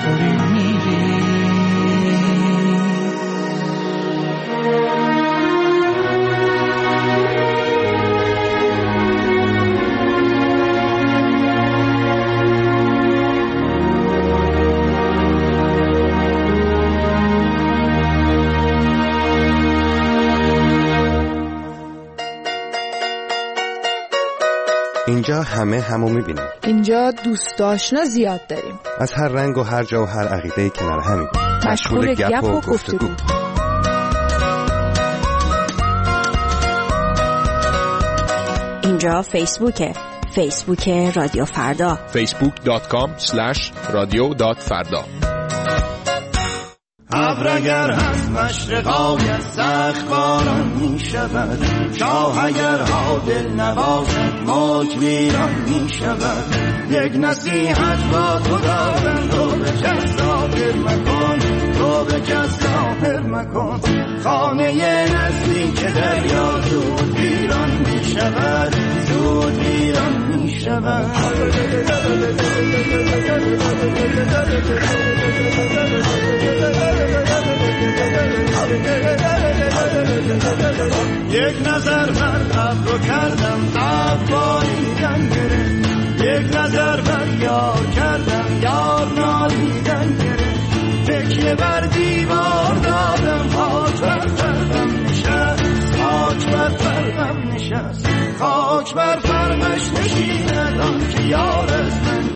چطوری میری؟ اینجا همه همو میبینیم. اینجا دوست آشنا زیاد داریم. از هر رنگ و هر جا و هر عقیده کنار همیم. مشغول گپ و گفتگو. اینجا فیسبوک رادیو فردا. facebook.com/radio.farda. ابر اگر هست مشرقای سخت باران می شود، شاه اگر عادل نباشد ملک ویران می شود. یک نصیحت با تو دارم، تو به کس ظاهر مکن، تو به کس ظاهر مکن. خانه نزدیک دریا زود ویران می شود، زود ویران می شود. یک نظر بر ابرو کردم ابریدن گرفت، یک نظر بر یار کردم یار نالیدن گرفت. تکیه بر دیوار دادم خاک بر فرقم نشست، خاک بر فرقم نشست. خاک بر فرقش نشیند آن که یار